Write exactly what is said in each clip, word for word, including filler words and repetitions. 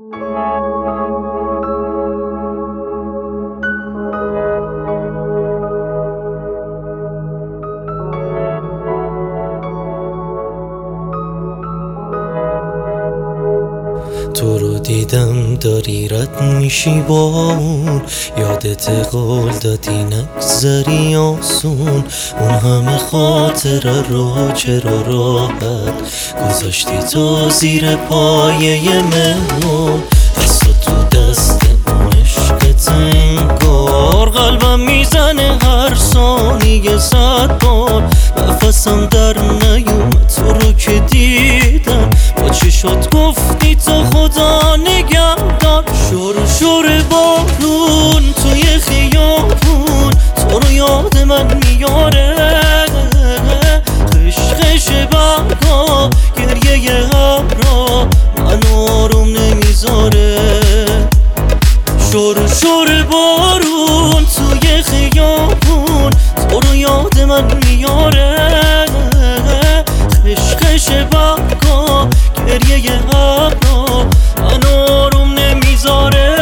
تو رو دیدم داری رد میشی با اون، یادت قول دادی نگذری آسون. اون همه خاطره رو چرا راحت گذاشتی تو زیر پایه مهمون؟ دست تو دست اون عشقت انگار، قلبم میزنه هر ثانیه صد بار. نفسم در نیومد تو رو که دیدم، با چشات گفتی تو خدا نگهدار. شور شور بارون توی خیابون تو رو یاد من میاره، خش خش برگا گریه ابرا من آروم نمیذاره. شور شور بارون توی خیابون تو رو یاد من میاره، خش خش برگا گریه ابرا من آروم نمیذاره.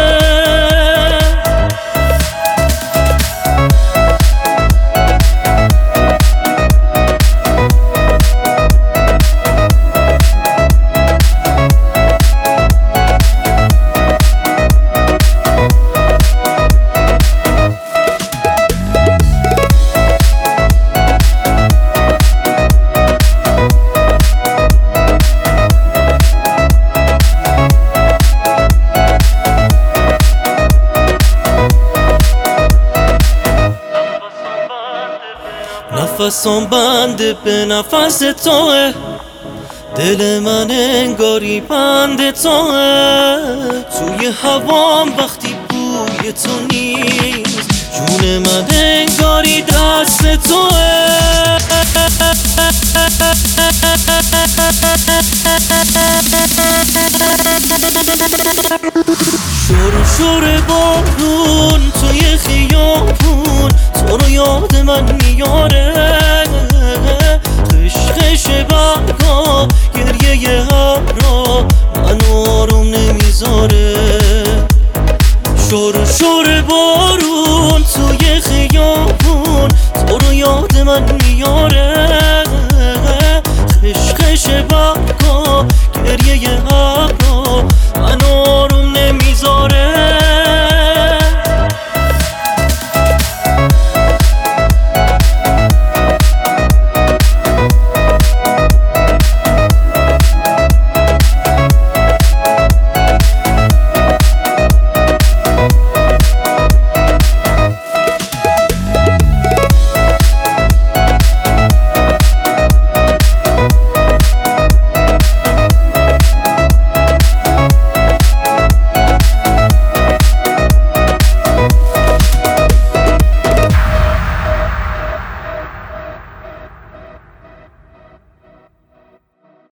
نفسم بنده به نفس توه، دل من انگاری بند توه. توی هوام وقتی بوی تو نیست، جون من انگاری دست توه. شور شور بارون توی خیابون تو رو یاد من میاره، خش خش برگا گریه